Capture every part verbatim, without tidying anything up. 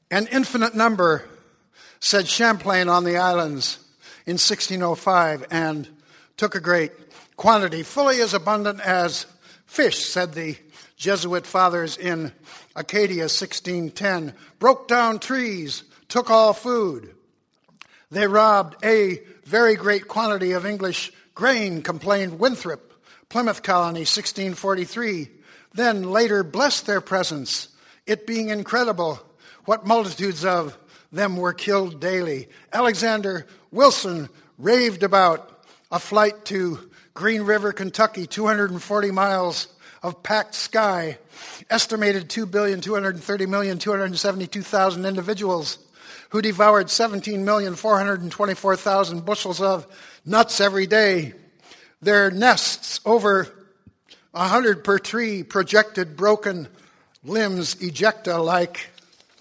An infinite number, said Champlain on the islands in sixteen oh five, and took a great quantity, fully as abundant as fish, said the Jesuit fathers in Acadia, sixteen ten, broke down trees, took all food. They robbed a very great quantity of English grain, complained Winthrop, Plymouth Colony, sixteen forty-three, then later blessed their presence, it being incredible what multitudes of them were killed daily. Alexander Wilson raved about a flight to Green River, Kentucky, two hundred forty miles of packed sky, estimated two billion two hundred thirty million two hundred seventy-two thousand individuals who devoured seventeen million four hundred twenty-four thousand bushels of nuts every day. Their nests, over a hundred per tree, projected broken limbs ejecta like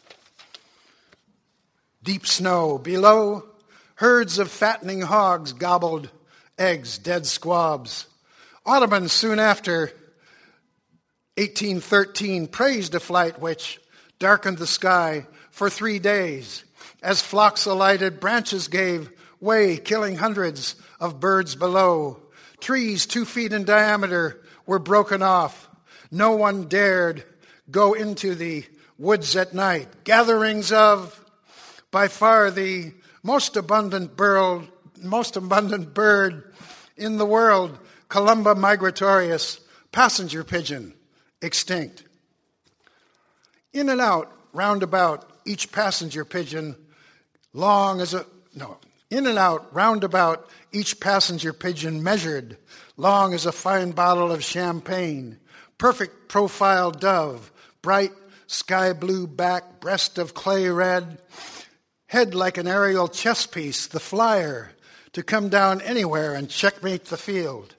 deep snow. Below, herds of fattening hogs gobbled eggs, dead squabs. Audubon, soon after eighteen thirteen, praised a flight which darkened the sky for three days. As flocks alighted, branches gave way, killing hundreds of birds below. Trees two feet in diameter were broken off. No one dared go into the woods at night. Gatherings of, by far, the most abundant bird, most abundant bird in the world, Columba migratorius, passenger pigeon, extinct. In and out, round about, each passenger pigeon, long as a, no, in and out, round about, each passenger pigeon measured, long as a fine bottle of champagne, perfect profile dove, bright sky blue back, breast of clay red, head like an aerial chess piece, the flyer, to come down anywhere and checkmate the field.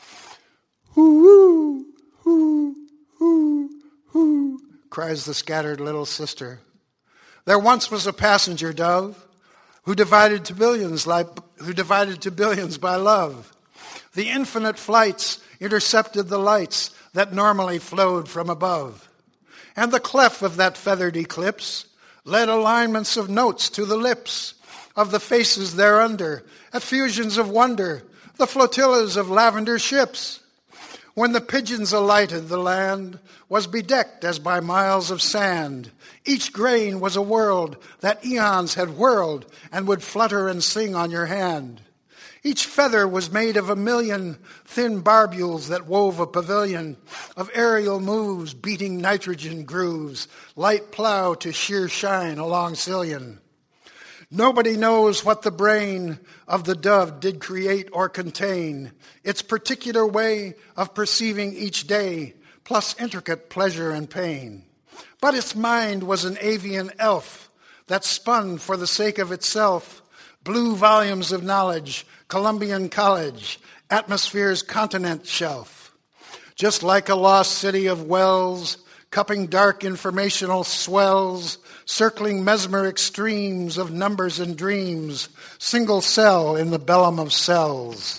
Hoo, hoo, hoo, hoo, cries the scattered little sister. There once was a passenger dove who divided to billions, like, who divided to billions by love. The infinite flights intercepted the lights that normally flowed from above. And the clef of that feathered eclipse led alignments of notes to the lips of the faces thereunder, effusions of wonder, the flotillas of lavender ships. When the pigeons alighted, the land was bedecked as by miles of sand. Each grain was a world that eons had whirled and would flutter and sing on your hand. Each feather was made of a million thin barbules that wove a pavilion of aerial moves, beating nitrogen grooves, light plow to sheer shine along Cillian. Nobody knows what the brain of the dove did create or contain, its particular way of perceiving each day, plus intricate pleasure and pain. But its mind was an avian elf that spun for the sake of itself blue volumes of knowledge, Columbian College, atmosphere's continent shelf. Just like a lost city of wells, cupping dark informational swells, circling mesmeric streams of numbers and dreams, single cell in the bellum of cells.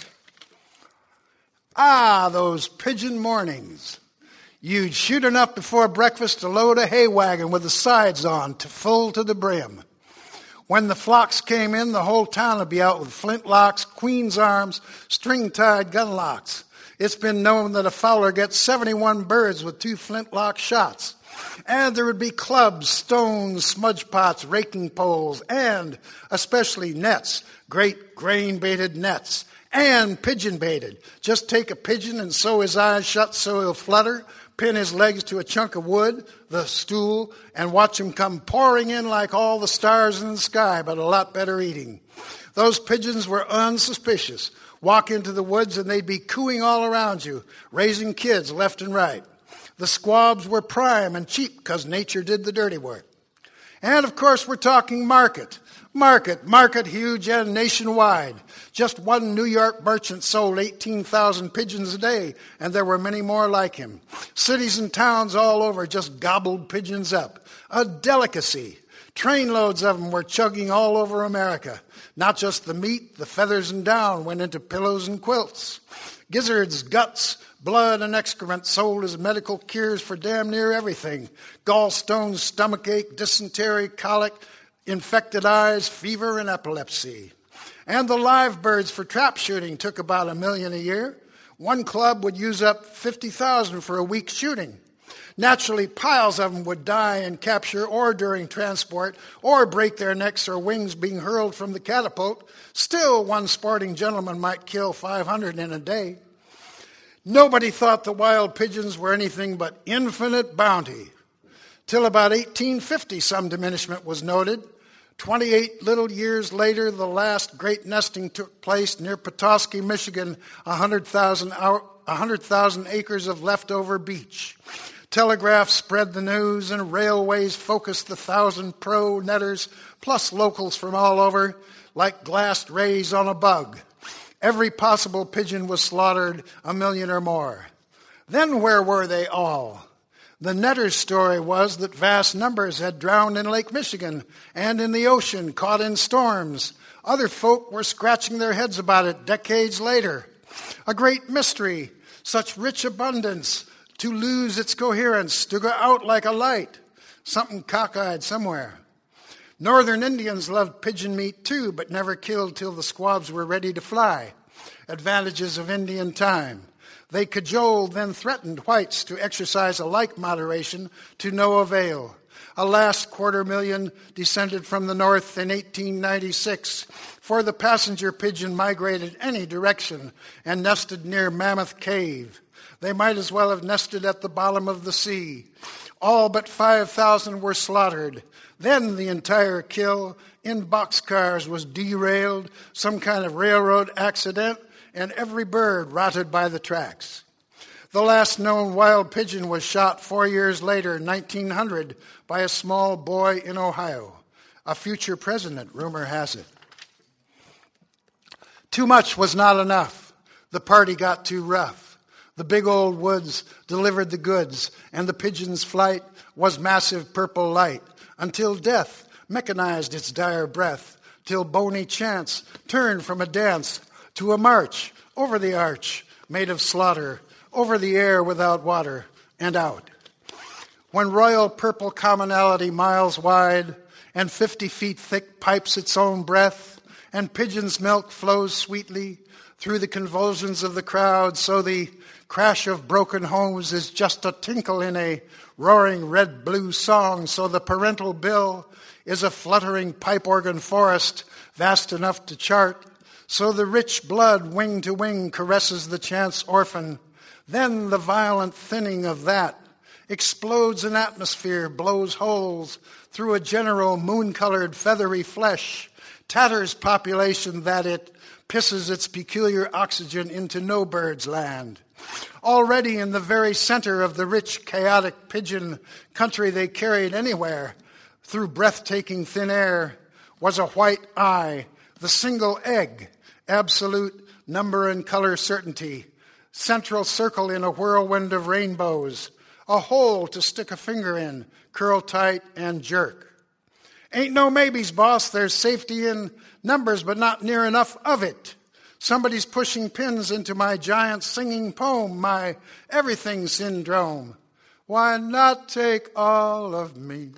Ah, those pigeon mornings. You'd shoot enough before breakfast to load a hay wagon with the sides on to full to the brim. When the flocks came in, the whole town would be out with flintlocks, queen's arms, string-tied gunlocks. It's been known that a fowler gets seventy-one birds with two flintlock shots. And there would be clubs, stones, smudge pots, raking poles, and especially nets, great grain-baited nets, and pigeon-baited. Just take a pigeon and sew his eyes shut so he'll flutter, pin his legs to a chunk of wood, the stool, and watch him come pouring in like all the stars in the sky, but a lot better eating. Those pigeons were unsuspicious. Walk into the woods and they'd be cooing all around you, raising kids left and right. The squabs were prime and cheap because nature did the dirty work. And, of course, we're talking market. Market, market huge and nationwide. Just one New York merchant sold eighteen thousand pigeons a day, and there were many more like him. Cities and towns all over just gobbled pigeons up. A delicacy. Trainloads of them were chugging all over America. Not just the meat, the feathers and down went into pillows and quilts. Gizzards, guts, blood and excrement sold as medical cures for damn near everything. Gallstones, stomachache, dysentery, colic, infected eyes, fever, and epilepsy. And the live birds for trap shooting took about a million a year. One club would use up fifty thousand for a week's shooting. Naturally, piles of them would die in capture or during transport or break their necks or wings being hurled from the catapult. Still, one sporting gentleman might kill five hundred in a day. Nobody thought the wild pigeons were anything but infinite bounty. Till about eighteen fifty, some diminishment was noted. twenty-eight little years later, the last great nesting took place near Petoskey, Michigan, one hundred thousand acres of leftover beach. Telegraph spread the news, and railways focused the thousand pro netters, plus locals from all over, like glassed rays on a bug. Every possible pigeon was slaughtered, a million or more. Then where were they all? The netters' story was that vast numbers had drowned in Lake Michigan and in the ocean, caught in storms. Other folk were scratching their heads about it decades later. A great mystery, such rich abundance, to lose its coherence, to go out like a light. Something cockeyed somewhere. Northern Indians loved pigeon meat too, but never killed till the squabs were ready to fly. Advantages of Indian time. They cajoled, then threatened whites to exercise a like moderation to no avail. A last quarter million descended from the north in eighteen ninety-six, for the passenger pigeon migrated any direction and nested near Mammoth Cave. They might as well have nested at the bottom of the sea. All but five thousand were slaughtered. Then the entire kill in boxcars was derailed, some kind of railroad accident, and every bird rotted by the tracks. The last known wild pigeon was shot four years later, nineteen hundred, by a small boy in Ohio. A future president, rumor has it. Too much was not enough. The party got too rough. The big old woods delivered the goods, and the pigeon's flight was massive purple light, until death mechanized its dire breath, till bony chance turned from a dance to a march over the arch made of slaughter, over the air without water, and out. When royal purple commonality miles wide and fifty feet thick pipes its own breath, and pigeon's milk flows sweetly through the convulsions of the crowd, so the crash of broken homes is just a tinkle in a roaring red-blue song, so the parental bill is a fluttering pipe organ forest vast enough to chart, so the rich blood wing to wing caresses the chance orphan. Then the violent thinning of that explodes an atmosphere, blows holes through a general moon-colored feathery flesh, tatters population that it pisses its peculiar oxygen into no bird's land. Already in the very center of the rich, chaotic pigeon country they carried anywhere, through breathtaking thin air, was a white eye, the single egg, absolute number and color certainty, central circle in a whirlwind of rainbows, a hole to stick a finger in, curl tight and jerk. Ain't no maybes, boss. There's safety in numbers, but not near enough of it. Somebody's pushing pins into my giant singing poem, my everything syndrome. Why not take all of me?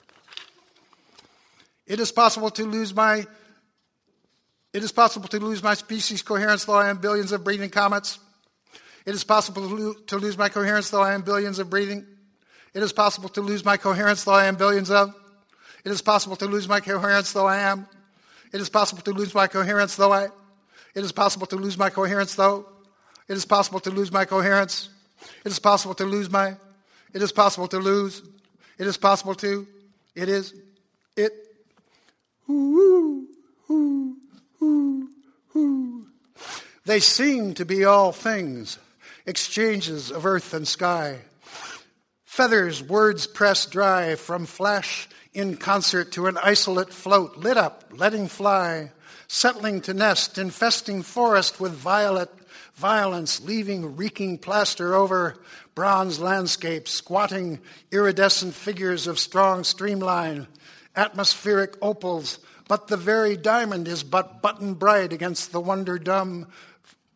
It is possible to lose my It is possible to lose my species coherence, though I am billions of breathing comets. It is possible to, lo- to lose my coherence, though I am billions of breathing. It is possible to lose my coherence, though I am billions of. It is possible to lose my coherence, though I am. It is possible to lose my coherence, though I. It is possible to lose my coherence, though. It is possible to lose my coherence. It is possible to lose my. It is possible to lose. It is possible to. It is. It. Ooh, ooh, ooh, ooh. They seem to be all things, exchanges of earth and sky. Feathers, words pressed dry from flash in concert to an isolate float, lit up, letting fly, settling to nest, infesting forest with violet violence, leaving reeking plaster over bronze landscapes, squatting iridescent figures of strong streamline, atmospheric opals, but the very diamond is but button bright against the wonder dumb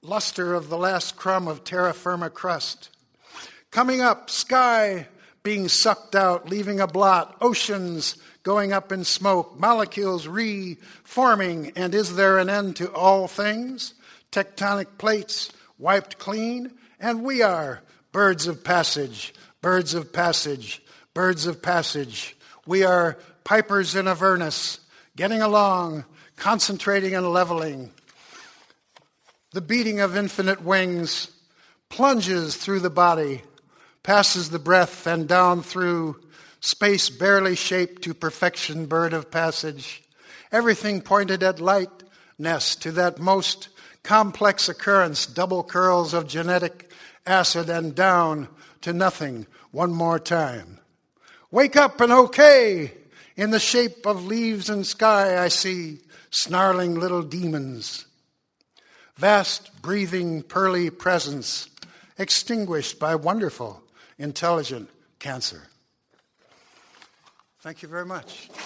luster of the last crumb of terra firma crust. Coming up, sky being sucked out, leaving a blot, oceans going up in smoke, molecules reforming, and is there an end to all things? Tectonic plates wiped clean, and we are birds of passage, birds of passage, birds of passage. We are pipers in Avernus, getting along, concentrating and leveling. The beating of infinite wings plunges through the body, passes the breath and down through space barely shaped to perfection, bird of passage. Everything pointed at lightness, to that most complex occurrence, double curls of genetic acid, and down to nothing one more time. Wake up and okay! In the shape of leaves and sky I see snarling little demons. Vast, breathing, pearly presence, extinguished by wonderful, intelligent cancer. Thank you very much.